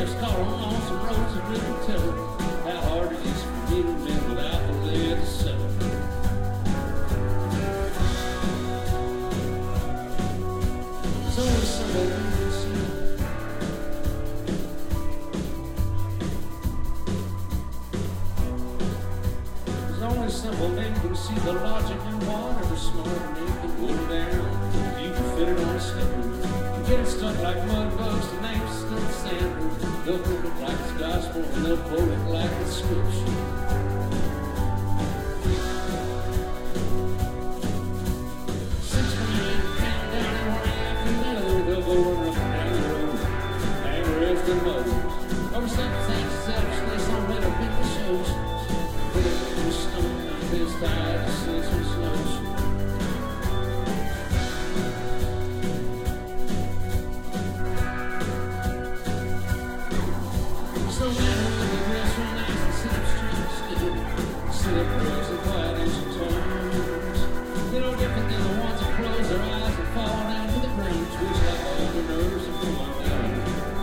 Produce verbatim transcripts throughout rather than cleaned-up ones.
sheriff's car on some roads that really tell how hard it is for me to live without the lead to settle. There's always somebody you can see. There's always somebody you can see the logic in water, smart and you can pull it down. You can fit it on a slipper. You get it stuck like mud bugs, the name's still sand. They'll put it like it's gospel and they'll quote it like it's scripture. Six million pound down and one half another, they'll go running up and down the road. Hammerheads and motors. Over seven things, selfishness on better people shows. Put it in the stone, like this tide, the sins and snows. So many of the dress real nice and sit up straight still. Sit up close and quiet as she turns. They're no different than the ones that close their eyes and fall down to the ground. Twitch like all their nerves and pull on down.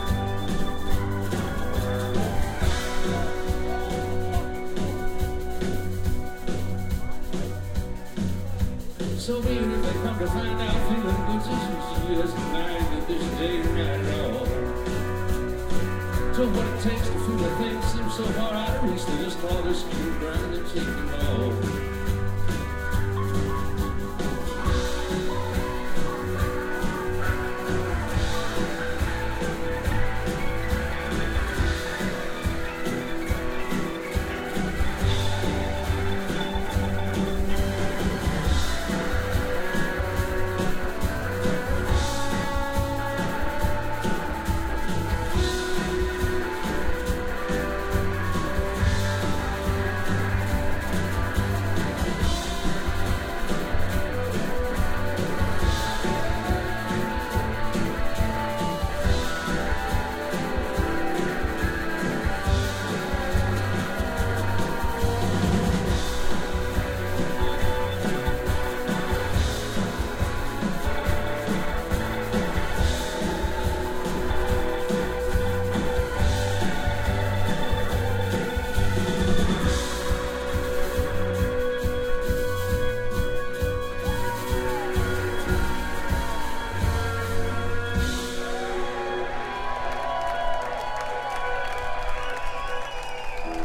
So even if they come to find out feeling good as she is denying that this day ain't right at all. So what it takes to feel a thing seems so far out of reach, they just call this new ground and take it all.